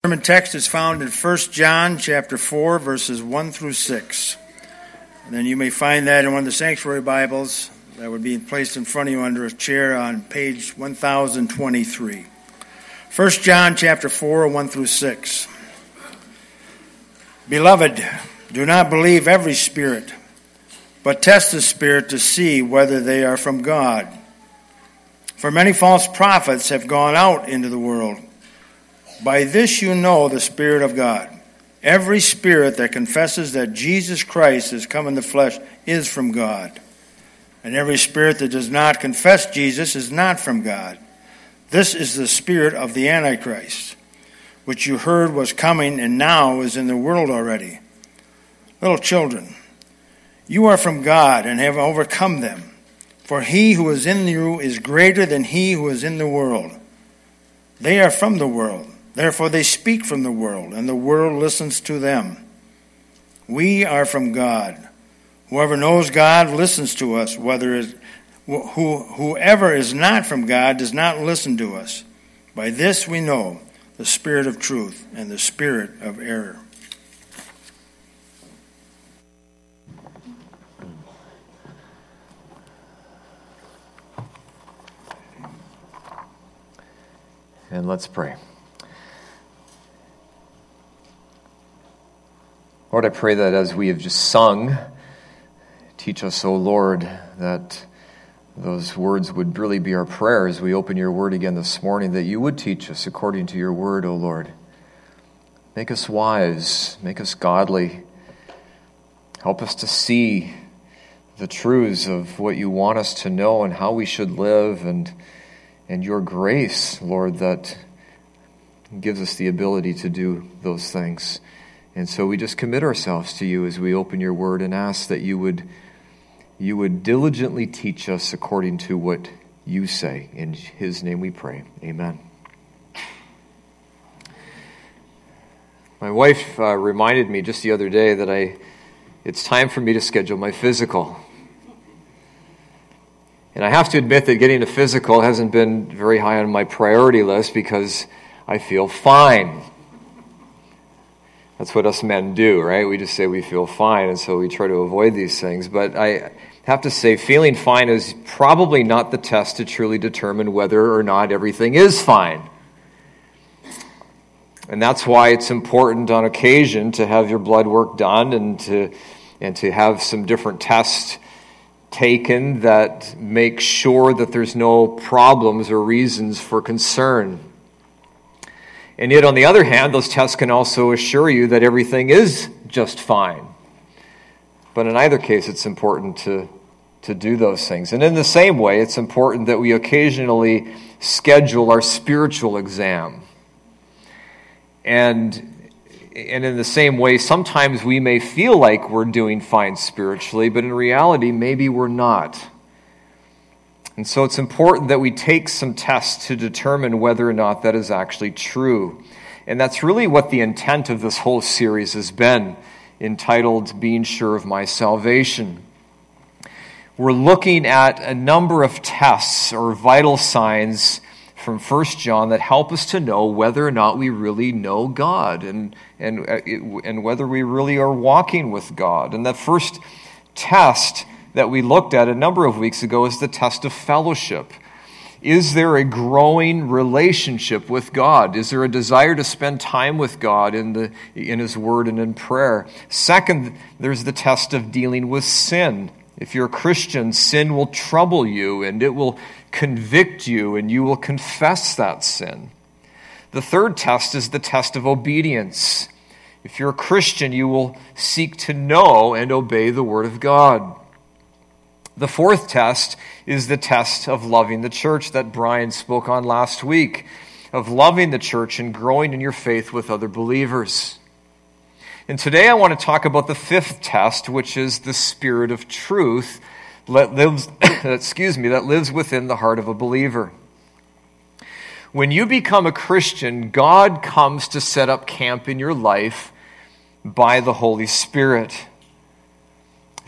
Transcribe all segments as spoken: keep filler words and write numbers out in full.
sermon text is found in First John chapter four, verses one through six. And then you may find that in one of the sanctuary Bibles that would be placed in front of you under a chair on page one thousand twenty-three. First John chapter four, one through six. Beloved, do not believe every spirit, but test the spirit to see whether they are from God. For many false prophets have gone out into the world. By this you know the Spirit of God. Every spirit that confesses that Jesus Christ has come in the flesh is from God. And every spirit that does not confess Jesus is not from God. This is the spirit of the Antichrist, which you heard was coming and now is in the world already. Little children, you are from God and have overcome them. For he who is in you is greater than he who is in the world. They are from the world. Therefore they speak from the world, and the world listens to them. We are from God. Whoever knows God listens to us. Whether it, who, whoever is not from God does not listen to us. By this we know the spirit of truth and the spirit of error. And let's pray. Lord, I pray that as we have just sung, teach us, O Lord, that those words would really be our prayer as we open your word again this morning, that you would teach us according to your word, O Lord. Make us wise, make us godly. Help us to see the truths of what you want us to know and how we should live, and and your grace, Lord, that gives us the ability to do those things. And so we just commit ourselves to you as we open your word and ask that you would you would diligently teach us according to what you say. In his name we pray. Amen. My wife uh, reminded me just the other day that I it's time for me to schedule my physical. And I have to admit that getting a physical hasn't been very high on my priority list because I feel fine. That's what us men do, right? We just say we feel fine, and so we try to avoid these things. But I have to say, feeling fine is probably not the test to truly determine whether or not everything is fine. And that's why it's important on occasion to have your blood work done and to and to have some different tests taken that make sure that there's no problems or reasons for concern. And yet, on the other hand, those tests can also assure you that everything is just fine. But in either case, it's important to, to do those things. And in the same way, it's important that we occasionally schedule our spiritual exam. And, and in the same way, sometimes we may feel like we're doing fine spiritually, but in reality, maybe we're not. And so it's important that we take some tests to determine whether or not that is actually true. And that's really what the intent of this whole series has been, entitled Being Sure of My Salvation. We're looking at a number of tests or vital signs from First John that help us to know whether or not we really know God and, and, and whether we really are walking with God. And the first test that we looked at a number of weeks ago is the test of fellowship. Is there a growing relationship with God? Is there a desire to spend time with God in the in His Word and in prayer? Second, there's the test of dealing with sin. If you're a Christian, sin will trouble you and it will convict you and you will confess that sin. The third test is the test of obedience. If you're a Christian, you will seek to know and obey the Word of God. The fourth test is the test of loving the church that Brian spoke on last week, of loving the church and growing in your faith with other believers. And today I want to talk about the fifth test, which is the spirit of truth that lives, excuse me, that lives within the heart of a believer. When you become a Christian, God comes to set up camp in your life by the Holy Spirit.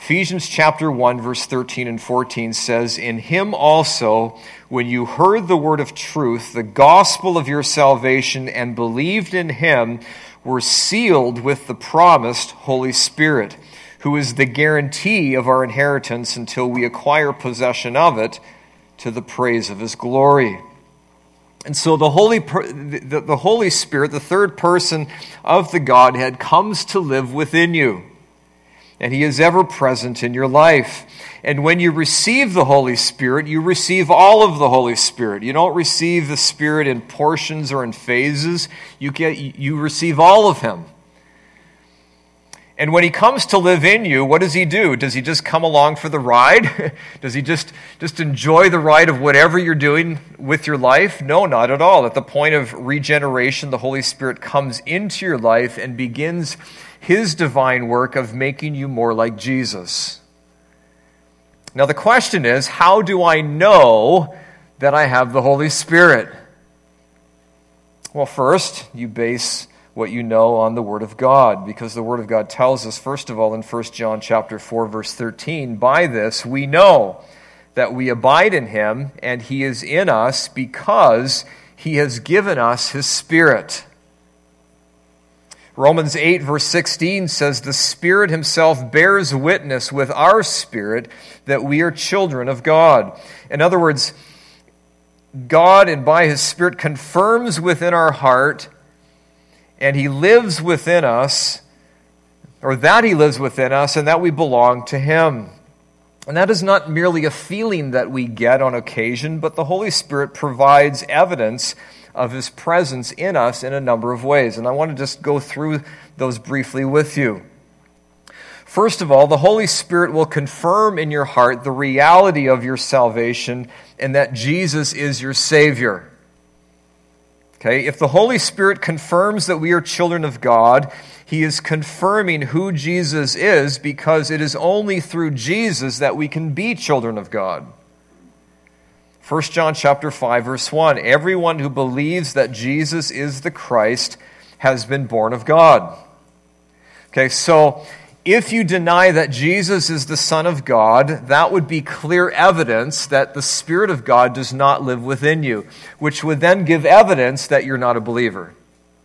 Ephesians chapter one, verse thirteen and fourteen says, "In him also, when you heard the word of truth, the gospel of your salvation, and believed in him, were sealed with the promised Holy Spirit, who is the guarantee of our inheritance until we acquire possession of it, to the praise of his glory." And so the Holy, the, the Holy Spirit, the third person of the Godhead, comes to live within you. And he is ever present in your life. And when you receive the Holy Spirit, you receive all of the Holy Spirit. You don't receive the Spirit in portions or in phases. You get, you receive all of him. And when he comes to live in you, what does he do? Does he just come along for the ride? Does he just, just enjoy the ride of whatever you're doing with your life? No, not at all. At the point of regeneration, the Holy Spirit comes into your life and begins his divine work of making you more like Jesus. Now the question is, how do I know that I have the Holy Spirit? Well, first, you base what you know on the Word of God, because the Word of God tells us, first of all, in First John chapter four, verse thirteen, "By this we know that we abide in him, and he is in us, because he has given us his Spirit." Romans eight, verse sixteen says, "The Spirit himself bears witness with our spirit that we are children of God." In other words, God, and by his Spirit, confirms within our heart, and he lives within us, or that he lives within us, and that we belong to him. And that is not merely a feeling that we get on occasion, but the Holy Spirit provides evidence of his presence in us in a number of ways. And I want to just go through those briefly with you. First of all, the Holy Spirit will confirm in your heart the reality of your salvation and that Jesus is your Savior. Okay, if the Holy Spirit confirms that we are children of God, he is confirming who Jesus is, because it is only through Jesus that we can be children of God. First John chapter five, verse one, "Everyone who believes that Jesus is the Christ has been born of God." Okay, so if you deny that Jesus is the Son of God, that would be clear evidence that the Spirit of God does not live within you, which would then give evidence that you're not a believer.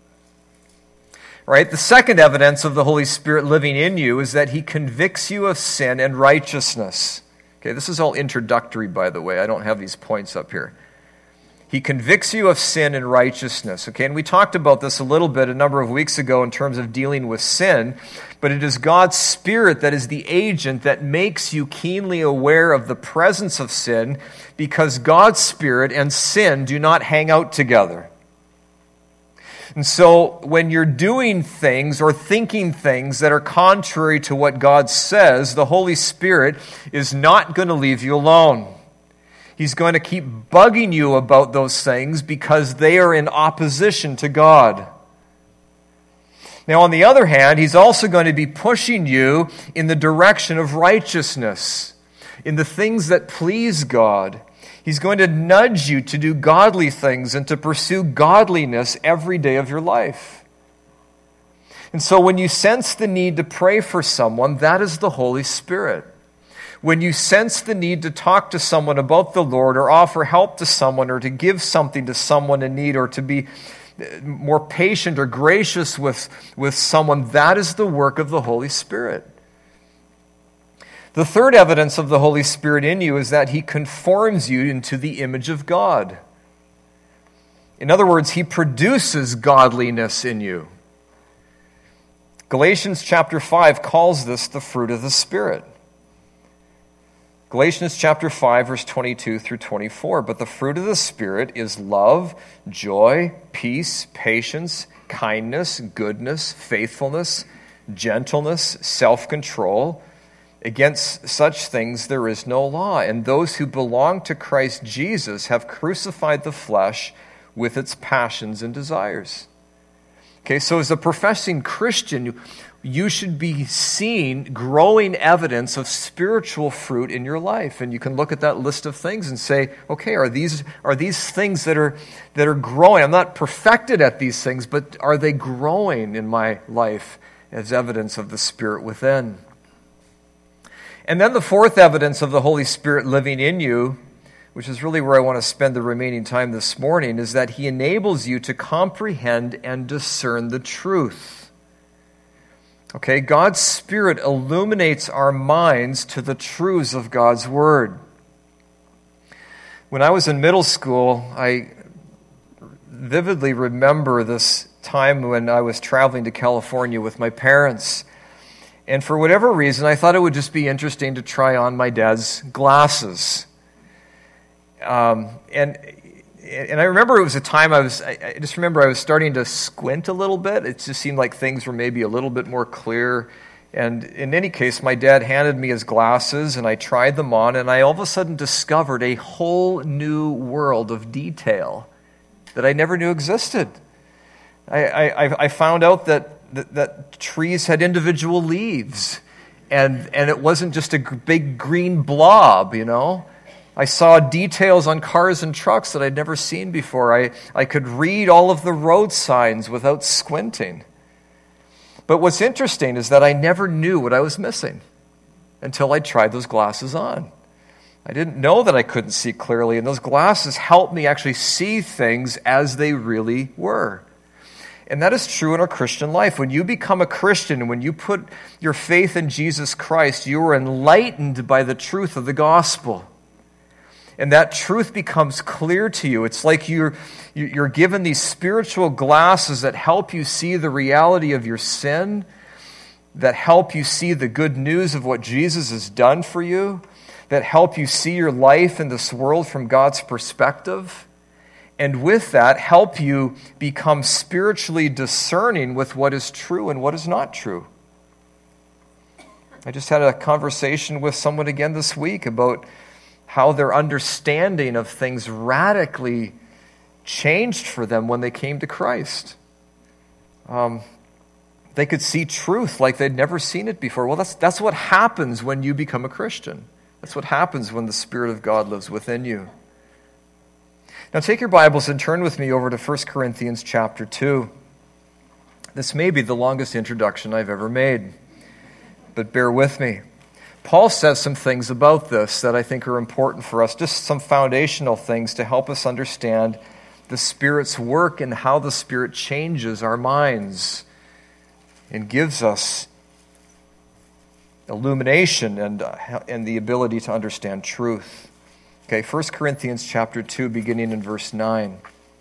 Right? The second evidence of the Holy Spirit living in you is that he convicts you of sin and righteousness. Okay, this is all introductory, by the way. I don't have these points up here. He convicts you of sin and righteousness. Okay, and we talked about this a little bit a number of weeks ago in terms of dealing with sin, but it is God's Spirit that is the agent that makes you keenly aware of the presence of sin, because God's Spirit and sin do not hang out together. And so when you're doing things or thinking things that are contrary to what God says, the Holy Spirit is not going to leave you alone. He's going to keep bugging you about those things because they are in opposition to God. Now, on the other hand, he's also going to be pushing you in the direction of righteousness, in the things that please God. He's going to nudge you to do godly things and to pursue godliness every day of your life. And so when you sense the need to pray for someone, that is the Holy Spirit. When you sense the need to talk to someone about the Lord, or offer help to someone, or to give something to someone in need, or to be more patient or gracious with, with someone, that is the work of the Holy Spirit. The third evidence of the Holy Spirit in you is that he conforms you into the image of God. In other words, he produces godliness in you. Galatians chapter five calls this the fruit of the Spirit. Galatians chapter five, verse twenty-two through twenty-four. But the fruit of the Spirit is love, joy, peace, patience, kindness, goodness, faithfulness, gentleness, self-control. Against such things there is no law. And those who belong to Christ Jesus have crucified the flesh with its passions and desires. Okay, so as a professing Christian, you should be seeing growing evidence of spiritual fruit in your life. And you can look at that list of things and say, okay, are these are these things that are that are growing? I'm not perfected at these things, but are they growing in my life as evidence of the Spirit within? And then the fourth evidence of the Holy Spirit living in you, which is really where I want to spend the remaining time this morning, is that he enables you to comprehend and discern the truth. Okay, God's Spirit illuminates our minds to the truths of God's Word. When I was in middle school, I vividly remember this time when I was traveling to California with my parents. And for whatever reason, I thought it would just be interesting to try on my dad's glasses. Um, and and I remember it was a time I was, I, I just remember I was starting to squint a little bit. It just seemed like things were maybe a little bit more clear. And in any case, my dad handed me his glasses, and I tried them on, and I all of a sudden discovered a whole new world of detail that I never knew existed. I, I, I found out that That, that trees had individual leaves, and and it wasn't just a g- big green blob, you know. I saw details on cars and trucks that I'd never seen before. I, I could read all of the road signs without squinting. But what's interesting is that I never knew what I was missing until I tried those glasses on. I didn't know that I couldn't see clearly, and those glasses helped me actually see things as they really were. And that is true in our Christian life. When you become a Christian, when you put your faith in Jesus Christ, you are enlightened by the truth of the gospel. And that truth becomes clear to you. It's like you're, you're given these spiritual glasses that help you see the reality of your sin, that help you see the good news of what Jesus has done for you, that help you see your life in this world from God's perspective. And with that, help you become spiritually discerning with what is true and what is not true. I just had a conversation with someone again this week about how their understanding of things radically changed for them when they came to Christ. Um, they could see truth like they'd never seen it before. Well, that's, that's what happens when you become a Christian. That's what happens when the Spirit of God lives within you. Now take your Bibles and turn with me over to First Corinthians chapter two. This may be the longest introduction I've ever made, but bear with me. Paul says some things about this that I think are important for us, just some foundational things to help us understand the Spirit's work and how the Spirit changes our minds and gives us illumination and, uh, and the ability to understand truth. Okay, First Corinthians chapter two, beginning in verse nine.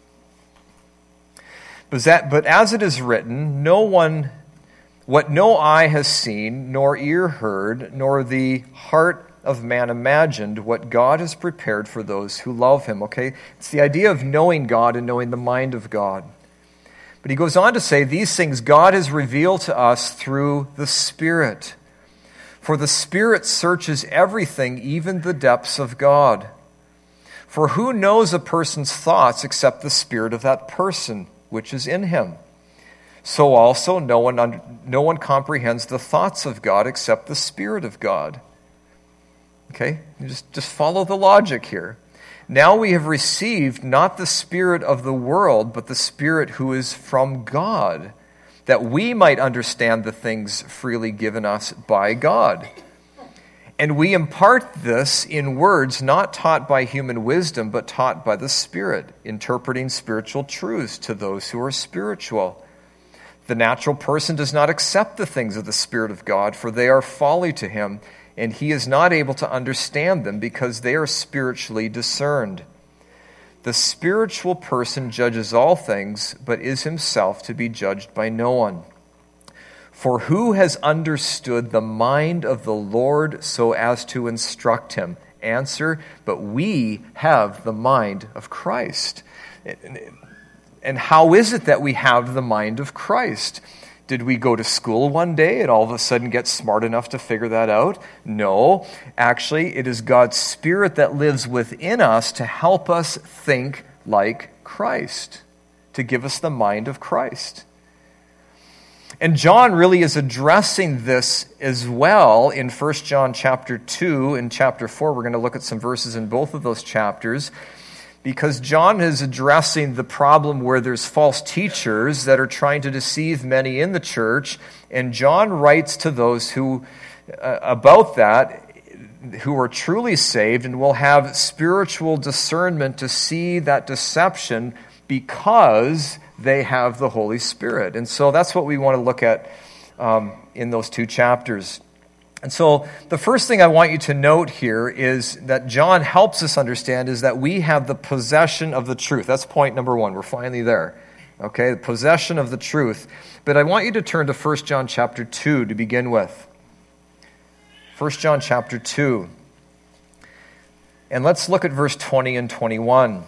But, that, but as it is written, no one, what no eye has seen, nor ear heard, nor the heart of man imagined, what God has prepared for those who love him. Okay, it's the idea of knowing God and knowing the mind of God. But he goes on to say, these things God has revealed to us through the Spirit. For the Spirit searches everything, even the depths of God. For who knows a person's thoughts except the spirit of that person, which is in him? So also no one under, no one comprehends the thoughts of God except the Spirit of God. Okay? You just, just follow the logic here. Now we have received not the spirit of the world, but the Spirit who is from God, that we might understand the things freely given us by God. And we impart this in words not taught by human wisdom, but taught by the Spirit, interpreting spiritual truths to those who are spiritual. The natural person does not accept the things of the Spirit of God, for they are folly to him, and he is not able to understand them because they are spiritually discerned. The spiritual person judges all things, but is himself to be judged by no one. For who has understood the mind of the Lord so as to instruct him? Answer, but we have the mind of Christ. And how is it that we have the mind of Christ? Did we go to school one day and all of a sudden get smart enough to figure that out? No. Actually, it is God's Spirit that lives within us to help us think like Christ, to give us the mind of Christ. And John really is addressing this as well in First John chapter two and chapter four. We're going to look at some verses in both of those chapters, because John is addressing the problem where there's false teachers that are trying to deceive many in the church. And John writes to those who, uh, about that who are truly saved and will have spiritual discernment to see that deception because they have the Holy Spirit. And so that's what we want to look at um, in those two chapters. And so the first thing I want you to note here is that John helps us understand is that we have the possession of the truth. That's point number one. We're finally there. Okay, the possession of the truth. But I want you to turn to First John chapter two to begin with. First John chapter two. And let's look at verse twenty and twenty-one.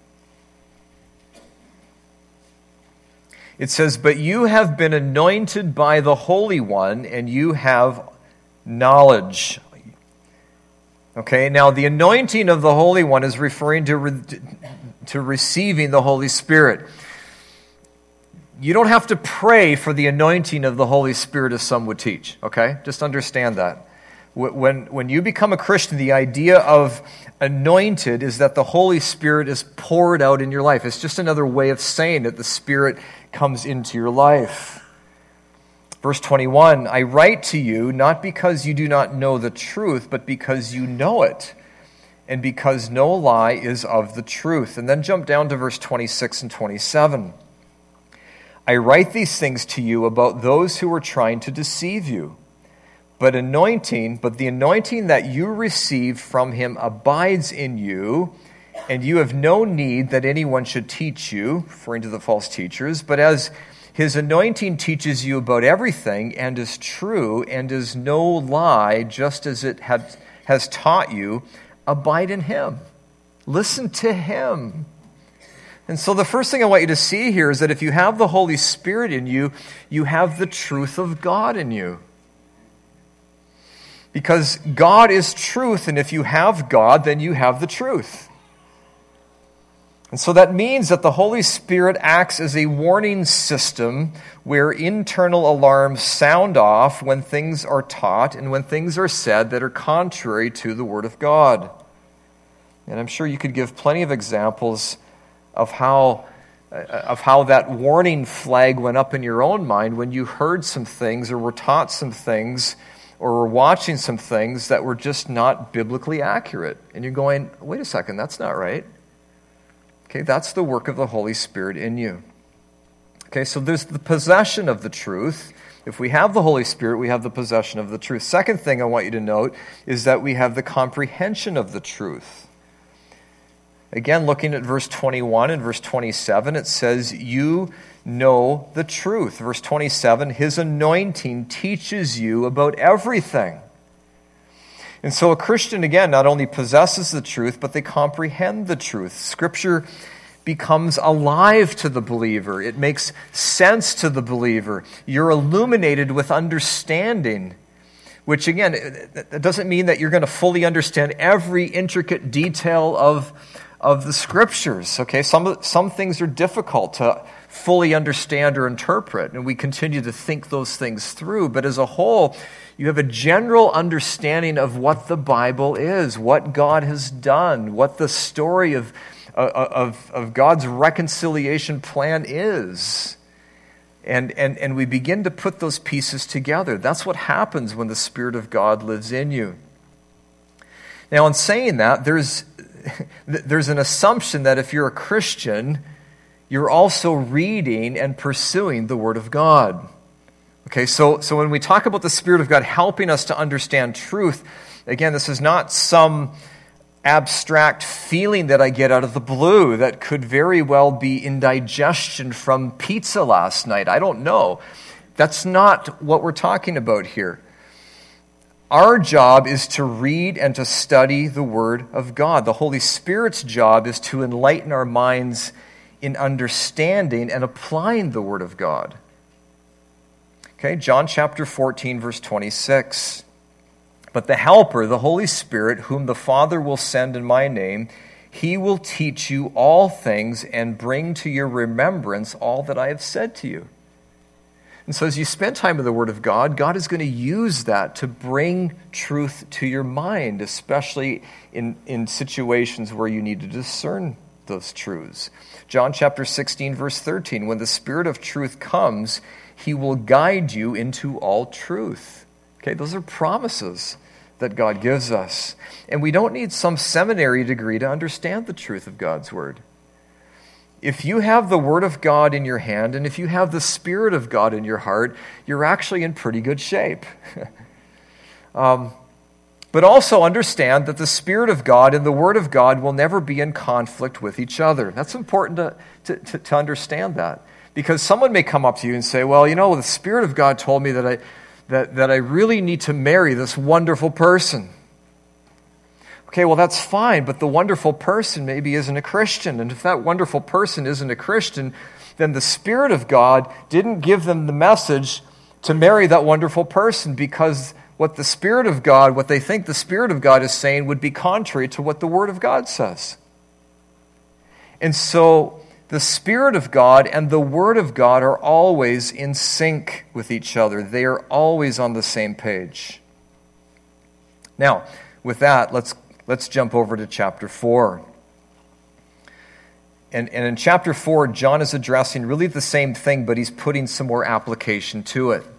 It says, "But you have been anointed by the Holy One, and you have knowledge." Okay, now the anointing of the Holy One is referring to, re- to receiving the Holy Spirit. You don't have to pray for the anointing of the Holy Spirit as some would teach, okay? Just understand that. When, when you become a Christian, the idea of anointed is that the Holy Spirit is poured out in your life. It's just another way of saying that the Spirit comes into your life. Verse twenty-one, "I write to you not because you do not know the truth, but because you know it, and because no lie is of the truth." And then jump down to verse twenty-six and twenty-seven. "I write these things to you about those who are trying to deceive you. But anointing, but the anointing that you received from him abides in you, and you have no need that anyone should teach you," referring to the false teachers, "but as his anointing teaches you about everything, and is true, and is no lie, just as it had, has taught you, abide in him." Listen to him. And so the first thing I want you to see here is that if you have the Holy Spirit in you, you have the truth of God in you. Because God is truth, and if you have God, then you have the truth. And so that means that the Holy Spirit acts as a warning system where internal alarms sound off when things are taught and when things are said that are contrary to the Word of God. And I'm sure you could give plenty of examples of how of how that warning flag went up in your own mind when you heard some things or were taught some things or were watching some things that were just not biblically accurate. And you're going, wait a second, that's not right. Okay, that's the work of the Holy Spirit in you. Okay, so there's the possession of the truth. If we have the Holy Spirit, we have the possession of the truth. Second thing I want you to note is that we have the comprehension of the truth. Again, looking at verse twenty-one and verse twenty-seven, it says, "You know the truth." Verse twenty-seven, "His anointing teaches you about everything." And so a Christian, again, not only possesses the truth, but they comprehend the truth. Scripture becomes alive to the believer. It makes sense to the believer. You're illuminated with understanding, which, again, it doesn't mean that you're going to fully understand every intricate detail of, of the Scriptures. Okay, some, some things are difficult to fully understand or interpret, and we continue to think those things through. But as a whole, you have a general understanding of what the Bible is, what God has done, what the story of, of, of God's reconciliation plan is. And, and, and we begin to put those pieces together. That's what happens when the Spirit of God lives in you. Now, in saying that, there's, there's an assumption that if you're a Christian, you're also reading and pursuing the Word of God. Okay, so, so when we talk about the Spirit of God helping us to understand truth, again, this is not some abstract feeling that I get out of the blue that could very well be indigestion from pizza last night. I don't know. That's not what we're talking about here. Our job is to read and to study the Word of God. The Holy Spirit's job is to enlighten our minds in understanding and applying the Word of God. Okay, John chapter fourteen, verse twenty-six. "But the Helper, the Holy Spirit, whom the Father will send in my name, he will teach you all things and bring to your remembrance all that I have said to you." And so as you spend time in the Word of God, God is going to use that to bring truth to your mind, especially in, in situations where you need to discern those truths. John chapter sixteen, verse thirteen, "When the Spirit of truth comes, he will guide you into all truth." Okay, those are promises that God gives us. And we don't need some seminary degree to understand the truth of God's Word. If you have the Word of God in your hand, and if you have the Spirit of God in your heart, you're actually in pretty good shape. um, but also understand that the Spirit of God and the Word of God will never be in conflict with each other. That's important to, to, to, to understand that. Because someone may come up to you and say, well, you know, the Spirit of God told me that I, that, that I really need to marry this wonderful person. Okay, well, that's fine, but the wonderful person maybe isn't a Christian. And if that wonderful person isn't a Christian, then the Spirit of God didn't give them the message to marry that wonderful person, because what the Spirit of God, what they think the Spirit of God is saying would be contrary to what the Word of God says. And so the Spirit of God and the Word of God are always in sync with each other. They are always on the same page. Now, with that, let's Let's jump over to chapter four. And, and in chapter four, John is addressing really the same thing, but he's putting some more application to it.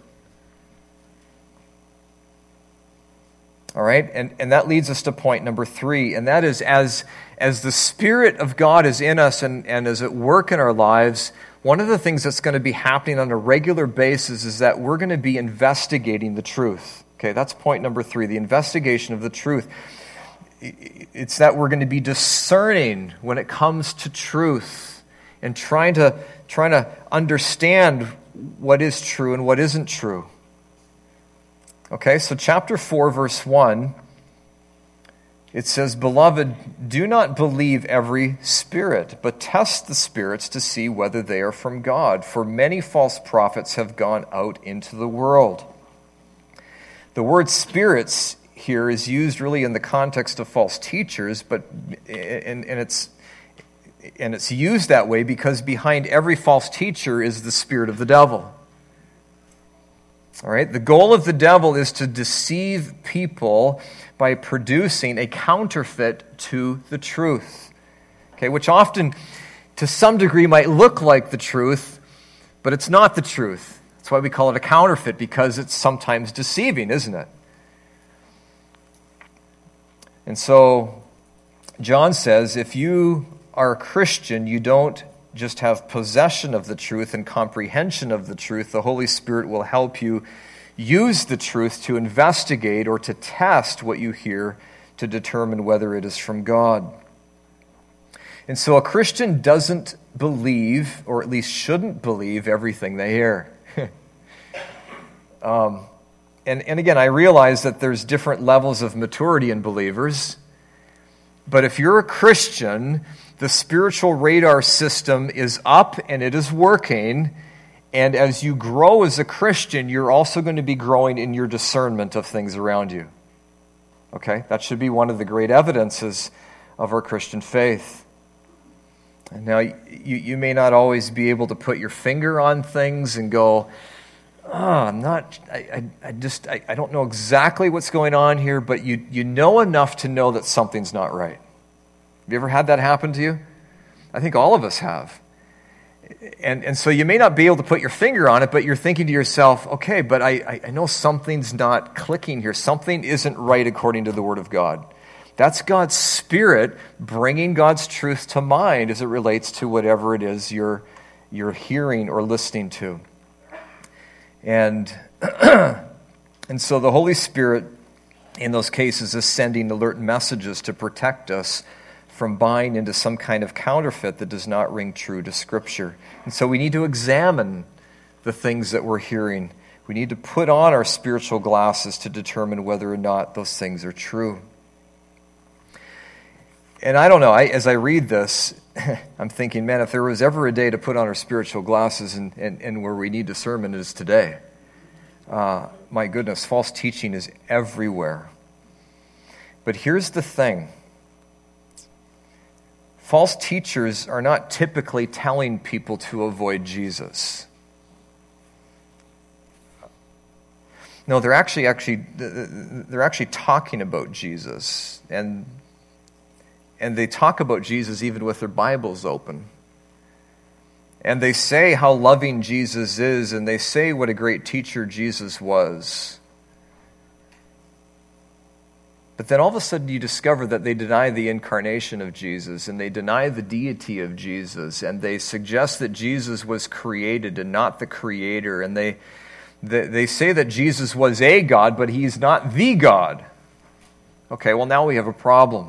All right? And, and that leads us to point number three, and that is as, as the Spirit of God is in us and, and is at work in our lives, one of the things that's going to be happening on a regular basis is that we're going to be investigating the truth. Okay, that's point number three, the investigation of the truth. It's that we're going to be discerning when it comes to truth and trying to trying to understand what is true and what isn't true. Okay, so chapter four, verse one, it says, "Beloved, do not believe every spirit, but test the spirits to see whether they are from God. For many false prophets have gone out into the world." The word spirits here is used really in the context of false teachers, but and, and it's and it's used that way because behind every false teacher is the spirit of the devil. All right, the goal of the devil is to deceive people by producing a counterfeit to the truth. Okay, which often, to some degree, might look like the truth, but it's not the truth. That's why we call it a counterfeit, because it's sometimes deceiving, isn't it? And so, John says, if you are a Christian, you don't just have possession of the truth and comprehension of the truth. The Holy Spirit will help you use the truth to investigate or to test what you hear to determine whether it is from God. And so a Christian doesn't believe, or at least shouldn't believe, everything they hear. um And, and again, I realize that there's different levels of maturity in believers. But if you're a Christian, the spiritual radar system is up and it is working. And as you grow as a Christian, you're also going to be growing in your discernment of things around you. Okay? That should be one of the great evidences of our Christian faith. And now, you, you may not always be able to put your finger on things and go, Oh, I'm not, I, I, I just, I, I don't know exactly what's going on here, but you, you know enough to know that something's not right. Have you ever had that happen to you? I think all of us have. And and so you may not be able to put your finger on it, but you're thinking to yourself, okay, but I, I know something's not clicking here. Something isn't right according to the Word of God. That's God's Spirit bringing God's truth to mind as it relates to whatever it is you're you're hearing or listening to. And and so the Holy Spirit, in those cases, is sending alert messages to protect us from buying into some kind of counterfeit that does not ring true to Scripture. And so we need to examine the things that we're hearing. We need to put on our spiritual glasses to determine whether or not those things are true. And I don't know, I, as I read this, I'm thinking, man, if there was ever a day to put on our spiritual glasses and, and, and where we need discernment, it is today. Uh, my goodness, false teaching is everywhere. But here's the thing. False teachers are not typically telling people to avoid Jesus. No, they're actually actually they're actually talking about Jesus, and and they talk about Jesus even with their Bibles open. And they say how loving Jesus is, and they say what a great teacher Jesus was. But then all of a sudden you discover that they deny the incarnation of Jesus, and they deny the deity of Jesus, and they suggest that Jesus was created and not the creator, and they they, they say that Jesus was a God, but he's not the God. Okay, well now we have a problem.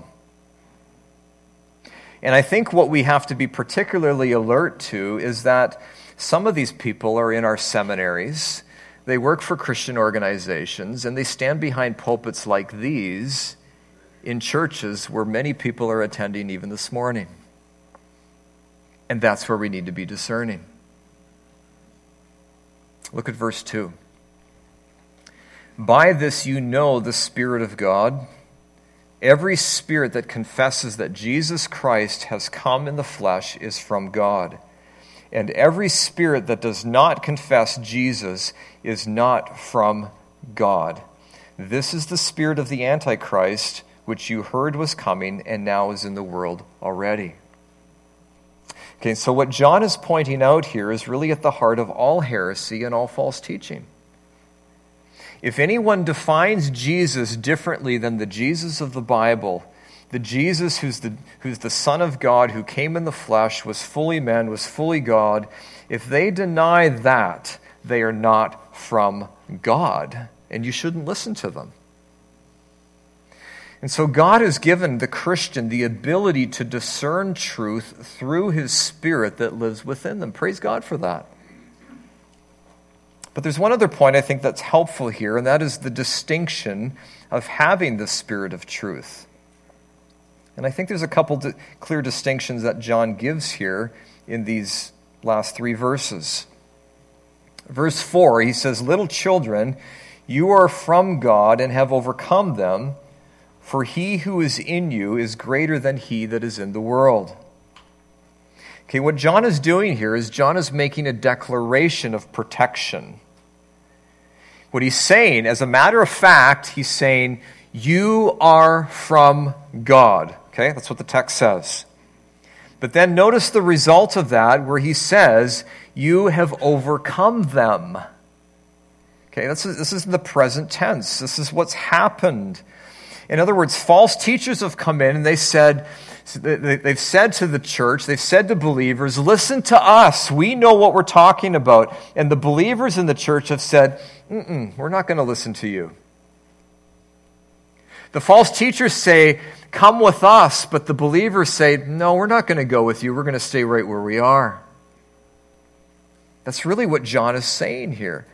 And I think what we have to be particularly alert to is that some of these people are in our seminaries. They work for Christian organizations, and they stand behind pulpits like these in churches where many people are attending even this morning. And that's where we need to be discerning. Look at verse two. By this you know the Spirit of God. Every spirit that confesses that Jesus Christ has come in the flesh is from God. And every spirit that does not confess Jesus is not from God. This is the spirit of the Antichrist, which you heard was coming and now is in the world already. Okay, so what John is pointing out here is really at the heart of all heresy and all false teaching. If anyone defines Jesus differently than the Jesus of the Bible, the Jesus who's the, who's the Son of God, who came in the flesh, was fully man, was fully God, if they deny that, they are not from God, and you shouldn't listen to them. And so God has given the Christian the ability to discern truth through his Spirit that lives within them. Praise God for that. But there's one other point I think that's helpful here, and that is the distinction of having the Spirit of truth. And I think there's a couple di- clear distinctions that John gives here in these last three verses. Verse four, he says, "Little children, you are from God and have overcome them, for he who is in you is greater than he that is in the world." Okay, what John is doing here is John is making a declaration of protection. What he's saying, as a matter of fact, he's saying, you are from God. Okay, that's what the text says. But then notice the result of that, where he says, you have overcome them. Okay, this is, this is the present tense. This is what's happened. In other words, false teachers have come in and they said, they've said to the church, they've said to believers, listen to us. We know what we're talking about. And the believers in the church have said, Mm-mm, we're not going to listen to you. The false teachers say, come with us. But the believers say, no, we're not going to go with you. We're going to stay right where we are. That's really what John is saying here.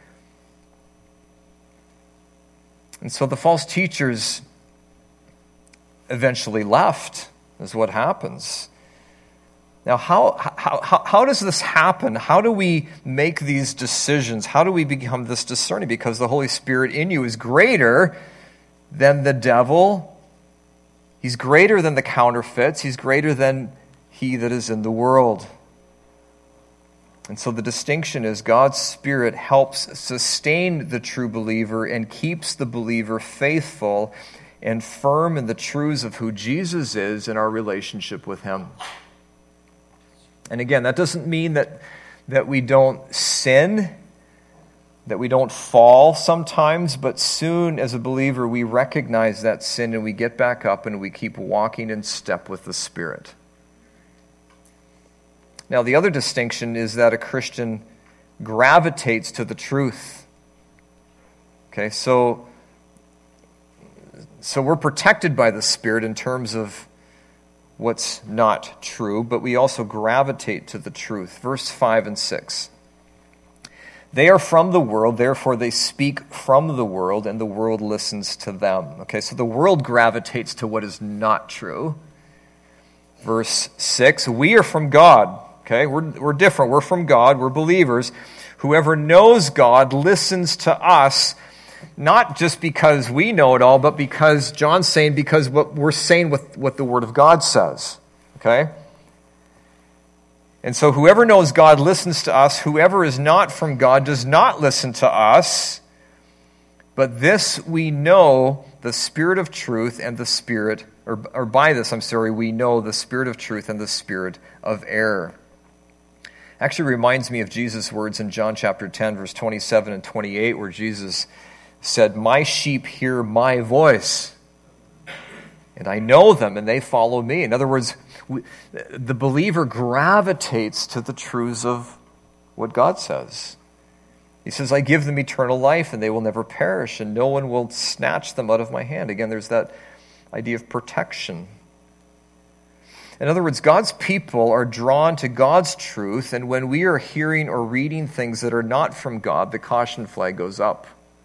And so the false teachers eventually left, is what happens. Now, how, how, how, how does this happen? How do we make these decisions? How do we become this discerning? Because the Holy Spirit in you is greater than the devil. He's greater than the counterfeits. He's greater than he that is in the world. And so the distinction is God's Spirit helps sustain the true believer and keeps the believer faithful and firm in the truths of who Jesus is in our relationship with him. And again, that doesn't mean that, that we don't sin, that we don't fall sometimes, but soon as a believer we recognize that sin and we get back up and we keep walking in step with the Spirit. Now, the other distinction is that a Christian gravitates to the truth. Okay, so, so we're protected by the Spirit in terms of what's not true, but we also gravitate to the truth. Verse five and six. They are from the world, therefore they speak from the world, and the world listens to them. Okay, so the world gravitates to what is not true. Verse six, we are from God. Okay, we're, we're different. We're from God. We're believers. Whoever knows God listens to us, not just because we know it all, but because, John's saying, because what we're saying with what the Word of God says. Okay? And so whoever knows God listens to us. Whoever is not from God does not listen to us. But this we know, the Spirit of truth and the Spirit, or, or by this, I'm sorry, we know the Spirit of truth and the Spirit of error. Actually reminds me of Jesus' words in John chapter ten, verse twenty-seven and twenty-eight, where Jesus said, my sheep hear my voice. and I know them, and they follow me. In other words, we, the believer gravitates to the truths of what God says. He says, I give them eternal life, and they will never perish, and no one will snatch them out of my hand. Again, there's that idea of protection. In other words, God's people are drawn to God's truth, and when we are hearing or reading things that are not from God, the caution flag goes up.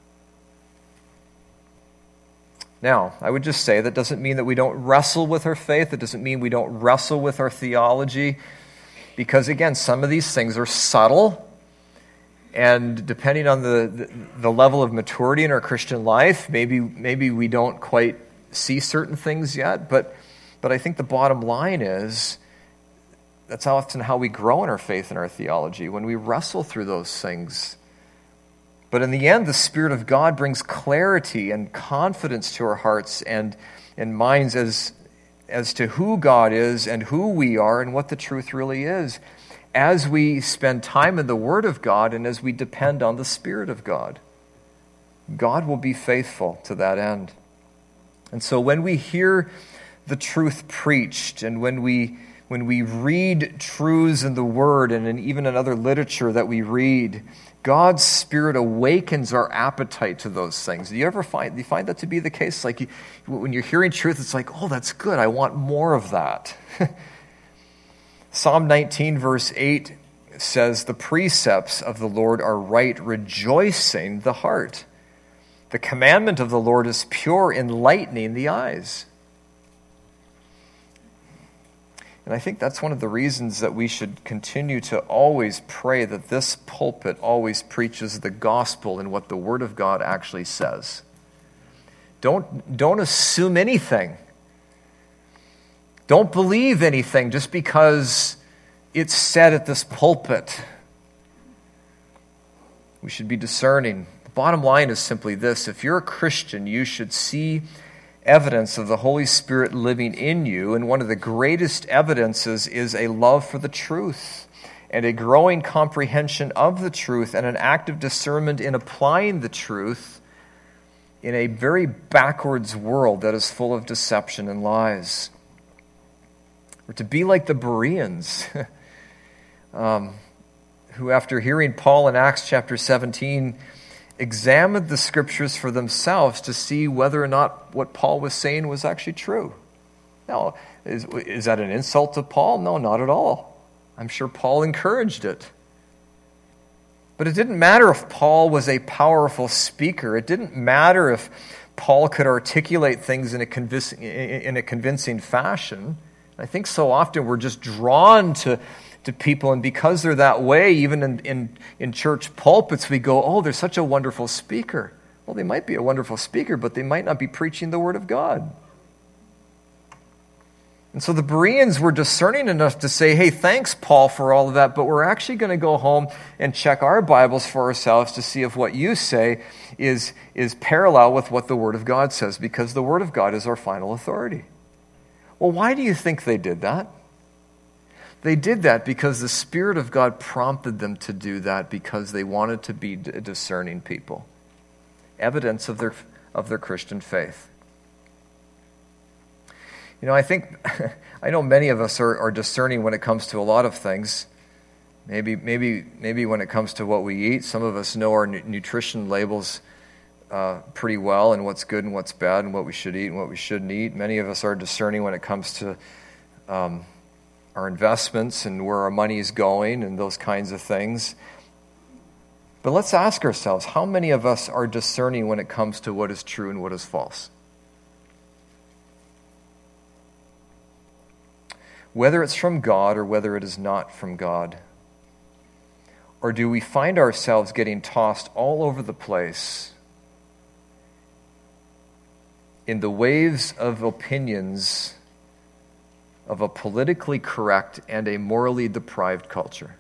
Now, I would just say that doesn't mean that we don't wrestle with our faith. It doesn't mean we don't wrestle with our theology, because, again, some of these things are subtle, and depending on the, the, the level of maturity in our Christian life, maybe, maybe we don't quite see certain things yet, but But I think the bottom line is that's often how we grow in our faith and our theology, when we wrestle through those things. But in the end, the Spirit of God brings clarity and confidence to our hearts and, and minds as, as to who God is and who we are and what the truth really is, as we spend time in the Word of God and as we depend on the Spirit of God. God will be faithful to that end. And so when we hear the truth preached, and when we when we read truths in the Word and in even in other literature that we read, God's Spirit awakens our appetite to those things. Do you ever find do you find that to be the case? Like you, when you're hearing truth, it's like, oh, that's good. I want more of that. Psalm nineteen, verse eight says, "The precepts of the Lord are right, rejoicing the heart. The commandment of the Lord is pure, enlightening the eyes." And I think that's one of the reasons that we should continue to always pray that this pulpit always preaches the gospel and what the Word of God actually says. Don't, don't assume anything. Don't believe anything just because it's said at this pulpit. We should be discerning. The bottom line is simply this: if you're a Christian, you should see evidence of the Holy Spirit living in you, and one of the greatest evidences is a love for the truth and a growing comprehension of the truth and an active discernment in applying the truth in a very backwards world that is full of deception and lies. We're to be like the Bereans, um, who, after hearing Paul in Acts chapter seventeen, examined the Scriptures for themselves to see whether or not what Paul was saying was actually true. Now, is, is that an insult to Paul? No, not at all. I'm sure Paul encouraged it. But it didn't matter if Paul was a powerful speaker. It didn't matter if Paul could articulate things in a convincing, in a convincing fashion. I think so often we're just drawn to to people, and because they're that way, even in, in, in church pulpits, we go, oh, they're such a wonderful speaker. Well, they might be a wonderful speaker, but they might not be preaching the Word of God. And so the Bereans were discerning enough to say, hey, thanks, Paul, for all of that, but we're actually going to go home and check our Bibles for ourselves to see if what you say is, is parallel with what the Word of God says, because the Word of God is our final authority. Well, why do you think they did that? They did that because the Spirit of God prompted them to do that, because they wanted to be a discerning people. Evidence of their of their Christian faith. You know, I think, I know many of us are, are discerning when it comes to a lot of things. Maybe, maybe, maybe when it comes to what we eat. Some of us know our nu- nutrition labels uh, pretty well, and what's good and what's bad, and what we should eat and what we shouldn't eat. Many of us are discerning when it comes to Um, our investments and where our money is going and those kinds of things. But let's ask ourselves, how many of us are discerning when it comes to what is true and what is false? Whether it's from God or whether it is not from God. Or do we find ourselves getting tossed all over the place in the waves of opinions of a politically correct and a morally deprived culture?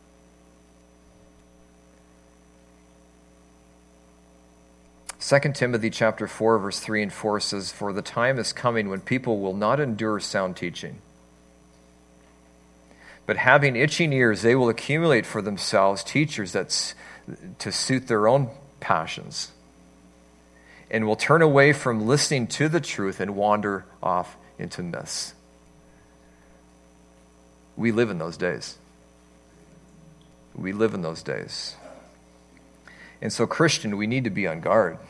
Second Timothy chapter four, verse three and four says, "For the time is coming when people will not endure sound teaching, but having itching ears, they will accumulate for themselves teachers that's to suit their own passions. and will turn away from listening to the truth and wander off into myths. We live in those days. We live in those days. And so, Christian, we need to be on guard.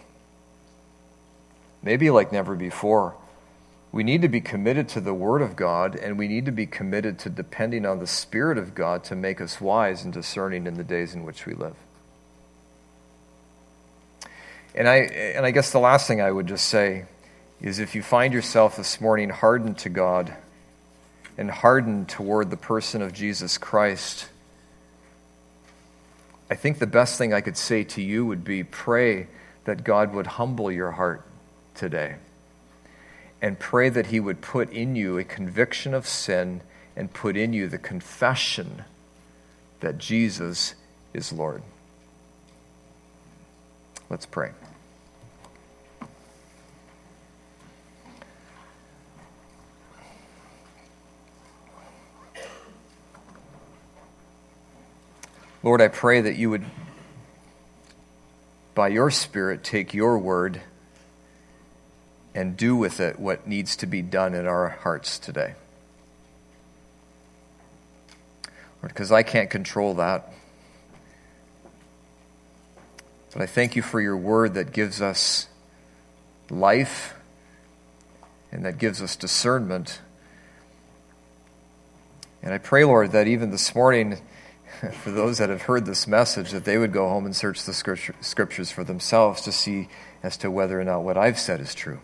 Maybe like never before. We need to be committed to the Word of God, and we need to be committed to depending on the Spirit of God to make us wise and discerning in the days in which we live. And I, and I guess the last thing I would just say is, if you find yourself this morning hardened to God and hardened toward the person of Jesus Christ, I think the best thing I could say to you would be, pray that God would humble your heart today. And pray that he would put in you a conviction of sin and put in you the confession that Jesus is Lord. Let's pray. Lord, I pray that you would, by your Spirit, take your word and do with it what needs to be done in our hearts today. Lord, because I can't control that. But I thank you for your word that gives us life and that gives us discernment. And I pray, Lord, that even this morning, for those that have heard this message, that they would go home and search the scripture, scriptures for themselves to see as to whether or not what I've said is true.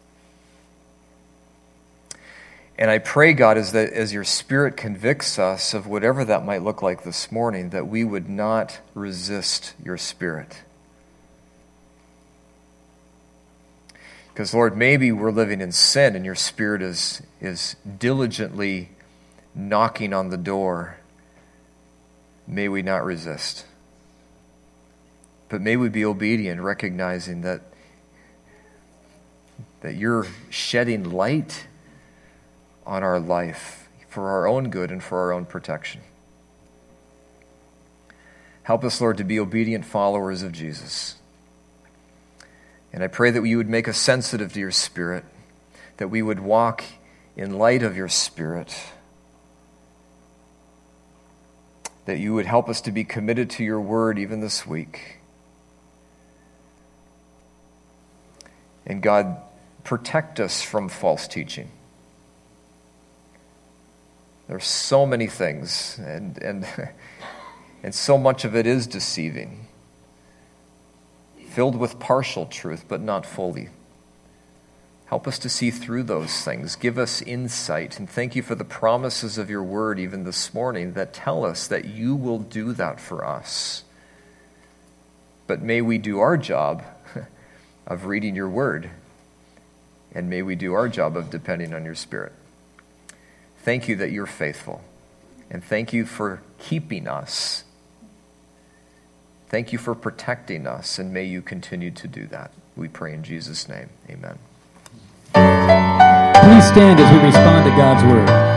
And I pray, God, as, that, as your Spirit convicts us of whatever that might look like this morning, that we would not resist your Spirit. Because, Lord, maybe we're living in sin and your Spirit is, is diligently knocking on the door. May we not resist. But may we be obedient, recognizing that, that you're shedding light on our life for our own good and for our own protection. Help us, Lord, to be obedient followers of Jesus. And I pray that you would make us sensitive to your Spirit, that we would walk in light of your Spirit, that you would help us to be committed to your word even this week. And God, protect us from false teaching. There's so many things, and and and so much of it is deceiving, filled with partial truth, but not fully. Help us to see through those things. Give us insight, and thank you for the promises of your word even this morning that tell us that you will do that for us. But may we do our job of reading your word, and may we do our job of depending on your Spirit. Thank you that you're faithful, and thank you for keeping us. Thank you for protecting us, and may you continue to do that. We pray in Jesus' name. Amen. Please stand as we respond to God's word.